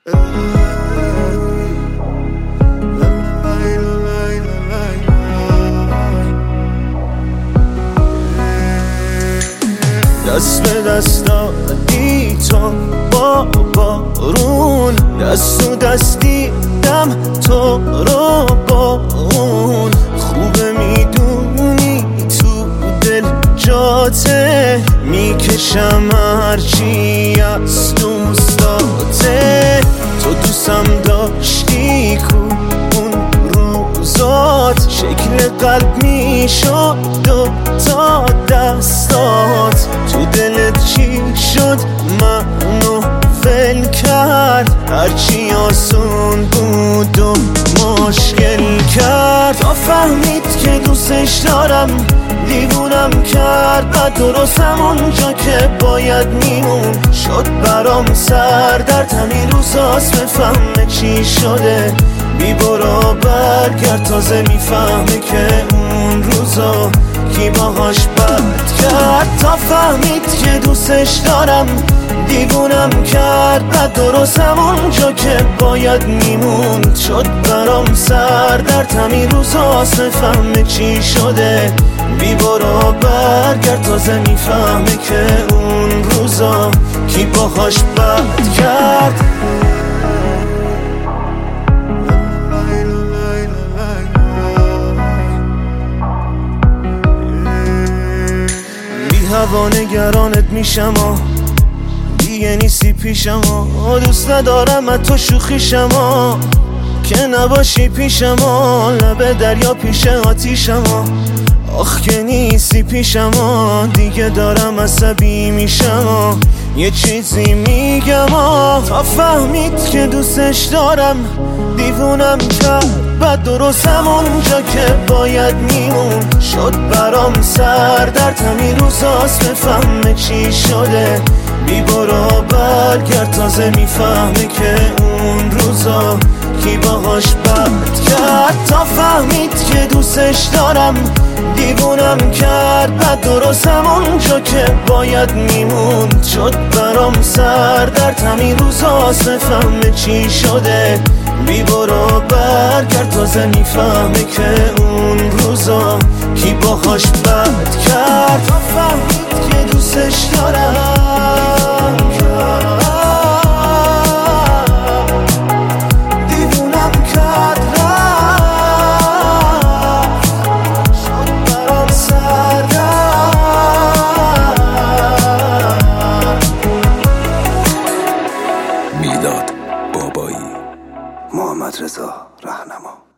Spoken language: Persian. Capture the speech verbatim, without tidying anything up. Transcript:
دست به دست دادی تو با بارون، دست و دست دیدم تو رو با اون. خوبه میدونی تو دل جاته، میکشم هرچی از دوستاته. تو دوستم داشتی کو اون روزات، شکل قلب میشد دو تا دستات. تو دلت چی شد منو ول کرد، هرچی آسون بود و مشکل کرد. تا فهمید که دوستش دارم دیوونم کرد، بعد درست همونجا که باید میمون شد برام سردرد. همین روزاست بفهمه چی شده، بی برو برگرد. تازه میفهمه که اون روزا کی باهاش بد کرد. تا فهمید که دوستش دارم دیوونم کرد، بعد درست همونجا که باید میموند شد برام سردرد. همین روزاست بفهمه چی شده، بی برو برگرد. تازه میفهمه که اون روزا کی باهاش بد کرد. هوا نگرانت میشم و دیگه نیستی پیشم و دوست ندارم از تو شوخیشم و که نباشی پیشم و لب دریا پیش آتیشم و آخ که نیستی پیشم و دیگه دارم عصبی میشم و یه چیزی میگم و تا فهمید که دوستش دارم دیوونم کرد، بعد درست همونجا که باید میمون شد برام سردرد. همین روزاست بفهمه چی شده، بی برو برگرد. تازه میفهمه که اون روزا کی باهاش بد کرد. تا فهمید که دوستش دارم دیوونم کرد، بعد درست همونجا که باید میموند شد برام سردرد. همین روزاست بفهمه چی شده، بی برو برگرد. تازه میفهمه که اون روزا کی باهاش بد کرد. تا فهمید که دوستش دارم دیوونم کرد، شد برام سردرد. میلاد بابایی، محمد رضا رهنما.